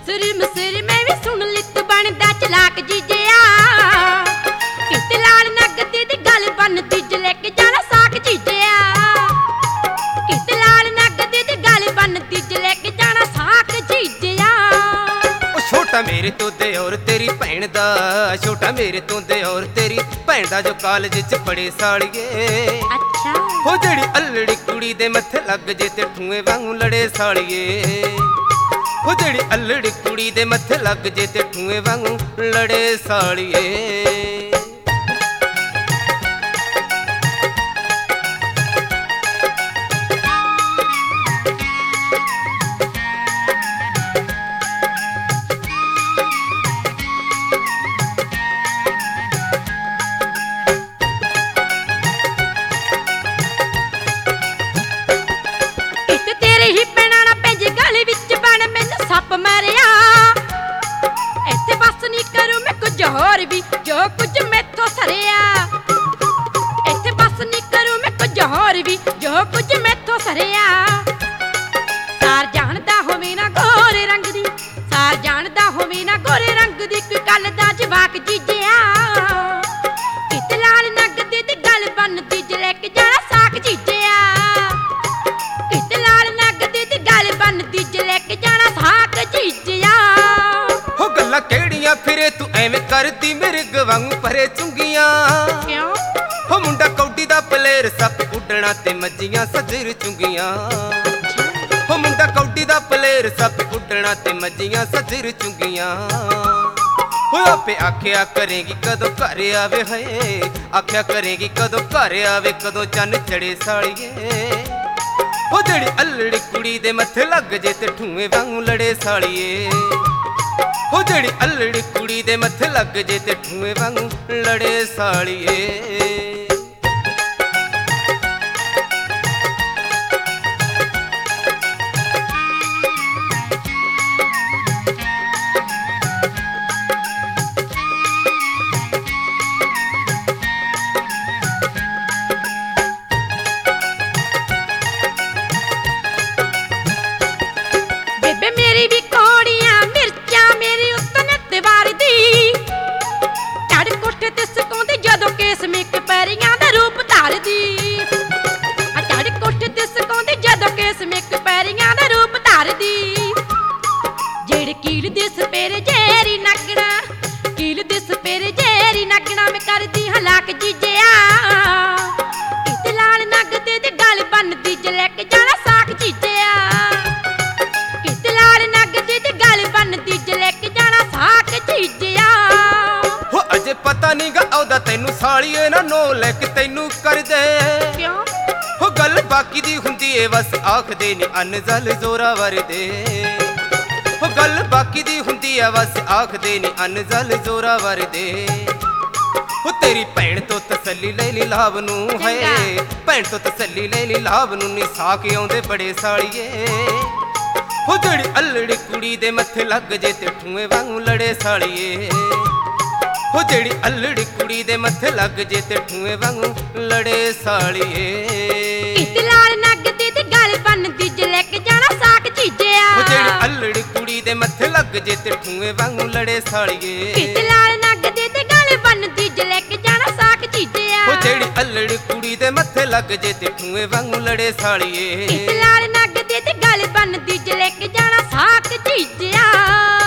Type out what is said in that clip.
ਮਸਰੀ ਮਸਰੀ ਮੈਂ ਵੀ ਸੁਣ ਲਈ ਤੂੰ ਬਣਦਾ ਚਲਾਕ ਜੀਜਿਆ ਕਿਤੇ ਲਾਲ ਨਗਦੀ ਦੀ ਗੱਲ ਬਣਦੀ ਜ ਲੈ ਕੇ ਜਾਣਾ ਸਾਕ ਜੀਜਿਆ ਕਿਤੇ ਲਾਲ ਨਗਦੀ ਦੀ ਗੱਲ ਬਣਦੀ ਜ ਲੈ ਕੇ ਜਾਣਾ ਸਾਕ ਜੀਜਿਆ ਛੋਟਾ ਮੇਰੇ ਤੋਂ ਦਿਓਰ ਤੇਰੀ ਭੈਣ ਦਾ ਛੋਟਾ ਮੇਰੇ ਤੋਂ ਦਿਓਰ ਤੇਰੀ ਭੈਣ ਦਾ ਜੋ ਕਾਲਜ ਚ ਪੜੇ ਸਾਲੀਏ ਅੱਛਾ ਹੋ ਜਿਹੜੀ ਅਲੜੀ ਕੁੜੀ ਦੇ ਮੱਥੇ ਲੱਗ ਜੇ ਤੇ ਠੂਏ ਵਾਂਗੂ ਲੜੇ ਸਾਲੀਏ ਹੋ ਜਿਹੜੀ ਅਲੜੀ ਕੁੜੀ ਦੇ ਮੱਥੇ ਲੱਗ ਜੇ ਤੇ ਠੂਏ ਵਾਂਗੂ ਲੜੇ ਸਾਲੀਏ ਹੀ ਪੈਣਾ ਨਾ ਭੇਜ ਗਲੀ ਵਿੱਚ ਬਣ ਮੈਨੂੰ ਸੱਪ ਮਾਰਿਆ ਇੱਥੇ ਬਸ ਨਹੀਂ ਕਰੂ ਮੈਂ ਕੁਝ ਹੋਰ ਵੀ ਜੋ ਕੁਝ ਮੈਥੋਂ ਸਰਿਆ ਇੱਥੇ ਬਸ ਨਹੀਂ ਕਰੂ ਮੈਂ ਕੁਝ ਹੋਰ ਵੀ ਜੋ ਕੁਝ ਮੈਥੋਂ ਸਰਿਆ ਸਾਰ ਜਾਣਦਾ ਹੋਵੇ ਨਾ ਗੋਰੇ ਰੰਗ ਦੀ ਸਾਰ ਜਾਣਦਾ ਹੋਵੇ ਨਾ ਗੋਰੇ ਰੰਗ ਦੀ ਕੋਈ ਗੱਲ ਦਾ ਜਵਾਕ ਜੀਜਿਆ ਕਿਤੇ ਲਾਲ ਨਗਦੀ ਦੀ ਗੱਲ ਬਣਦੀ ਜ ਲੈ ਕੇ ਜਾਣਾ ਸਾਕ ਜੀਜਿਆ ਬਣਦੀ ਜ ਲੈ ਕੇ ਜਾਣਾ ਸਾਕ ਜੀਜਿਆ ਹੋ ਗੱਲਾਂ ਕਿਹੜੀਆਂ ਫਿਰੇ ਤੂੰ ਐਵੇਂ ਕਰਦੀ ਮਿਰਗ ਵਾਂਗੂ ਪਰੇ ਚੁੰਗੀਆਂ ਕਿਉਂ ਹੋ ਮੁੰਡਾ ਕੌਡੀ ਦਾ ਪਲੇਰ ਸੱਪ ਉੱਡਣਾ ਤੇ ਮੱਜੀਆਂ ਸਜਰ ਚੁੰਗੀਆਂ ਹੋ ਮੁੰਡਾ ਕੌਡੀ ਦਾ ਪਲੇਰ ਸੱਪ ਉੱਡਣਾ ਤੇ ਮੱਜੀਆਂ ਸਜਰ ਚੁੰਗੀਆਂ ਹੋ ਆਪੇ ਆਖਿਆ ਕਰੇਗੀ ਕਦੋਂ ਘਰ ਆਵੇ ਹਏ ਆਖਿਆ ਕਰੇਗੀ ਕਦੋਂ ਘਰ ਆਵੇ ਕਦੋਂ ਚੰਨ ਚੜੇ ਸਾਲੀਏ ਹੋ ਜਿਹੜੀ ਅਲੜੀ ਕੁੜੀ ਦੇ ਮੱਥੇ ਲੱਗ ਜੇ ਤੇ ਠੂਏ ਵਾਂਗੂ ਲੜੇ ਸਾਲੀਏ ਹੋ ਜਿਹੜੀ ਅਲੜੀ ਕੁੜੀ ਦੇ ਮੱਥੇ ਲੱਗ ਜੇ ਤੇ ਠੂਏ ਵਾਂਗੂ ਲੜੇ ਸਾਲੀਏ ਮੇਰੀ ਵੀ ਕੋੜੀਆਂ ਮਿਰਚਾਂ ਮੇਰੀ ਉਤਨ ਤੇ ਵਾਰਦੀ ਚੜ ਕੋਠੇ ਤੇ ਸਕਾਉਂਦੀ ਜਦੋਂ ਕੇਸ ਮੇਕ ਪੈਰੀਆਂ ਦਾ ਰੂਪ ਧਾਰਦੀ ਚੜ ਕੋਠੇ ਤੇ ਸਕਾਉਂਦੀ ਜਦੋਂ ਕੇਸ ਮੇਕ ਪੈਰੀਆਂ ਦਾ ਰੂਪ ਧਾਰਦੀ ਜਿਹੜੇ ਕੀਲ ਦੇ ਸਪੇਰੇ ਜੇਰੀ ਨਗਣਾ ਕੀਲ ਦੇ ਸਪੇਰੇ ਜੇਰੀ ਨਗਣਾ ਮੈਂ ਕਰਦੀ ਹਲਾਕ ਜੀਜਿਆ ਕਿਤੇ ਲਾਲ ਨਗਦੇ ਦੀ ਗੱਲ ਬਣਦੀ ਜ ਲੈ ਕੇ ਜਾਣਾ ਸਾਕ ਜੀਜਿਆ ਬਣਦੀ ਜ ਲੈ ਕੇ ਜਾਣਾ ਸਾਕ ਜੀਜਿਆ ਹੋ ਅਜੇ ਪਤਾ ਨੀ ਗਾ ਉਹਦਾ ਤੈਨੂੰ ਸਾਲੀਏ ਨਾ ਨੋ ਲੈ ਕੇ ਤੈਨੂੰ ਕਰ ਦੇ ਕਿਉਂ ਹੋ ਗੱਲ ਬਾਕੀ ਦੀ ਹੁੰਦੀ ਏ ਬਸ ਆਖਦੇ ਨੀ ਅਨਜ਼ਲ ਜ਼ੋਰਾ ਵਰਦੇ ਹੋ ਗੱਲ ਬਾਕੀ ਦੀ ਹੁੰਦੀ ਏ ਬਸ ਆਖਦੇ ਨੀ ਅਨਜ਼ਲ ਜ਼ੋਰਾ ਵਰਦੇ ਹੋ ਤੇਰੀ ਭੈਣ ਤੋਂ ਤਸੱਲੀ ਲੈ ਲਈ ਲਾਭ ਨੂੰ ਹੈ ਭੈਣ ਤੋਂ ਤਸੱਲੀ ਲੈ ਲਈ ਲਾਭ ਨੂੰ ਨੀ ਸਾਕ ਆਉਂਦੇ ਬੜੇ ਸਾਲੀਏ ਹੋ ਜਿਹੜੀ ਅਲੜੀ ਕੁੜੀ ਦੇ ਮੱਥੇ ਲੱਗ ਜੇ ਤੇ ਠੂਏ ਵਾਂਗੂ ਲੜੇ ਸਾਲੀਏ ਹੋ ਜਿਹੜੀ ਅਲੜੀ ਕੁੜੀ ਦੇ ਮੱਥੇ ਲੱਗ ਜੇ ਤੇ ਠੂਏ ਵਾਂਗੂ ਲੜੇ ਸਾਲੀਏ ਕਿਤੇ ਲਾਲ ਨਗਦੀ ਦੀ ਗੱਲ ਬਣਦੀ ਜ ਲੈ ਕੇ ਜਾਣਾ ਸਾਕ ਜੀਜਿਆ ਹੋ ਜਿਹੜੀ ਅਲੜੀ ਕੁੜੀ ਦੇ ਮੱਥੇ ਲੱਗ ਜੇ ਤੇ ਠੂਏ ਵਾਂਗੂ ਲੜੇ ਸਾਲੀਏ ਕਿਤੇ ਲਾਲ ਨਗਦੀ ਦੀ ਗੱਲ ਬਣਦੀ ਜ ਲੈ ਕੇ ਜਾਣਾ ਸਾਕ ਜੀਜਿਆ ਹੋ ਜਿਹੜੀ ਅਲੜੀ ਕੁੜੀ ਦੇ ਮੱਥੇ ਲੱਗ ਜੇ ਤੇ ਠੂਏ ਵਾਂਗੂ ਲੜੇ ਸਾਲੀਏ ਕਿਤੇ ਲਾਲ ਨਗਦੀ ਦੀ ਗੱਲ ਬਣਦੀ ਜ ਲੈ ਕੇ ਜਾਣਾ ਸਾਕ ਜੀਜਿਆ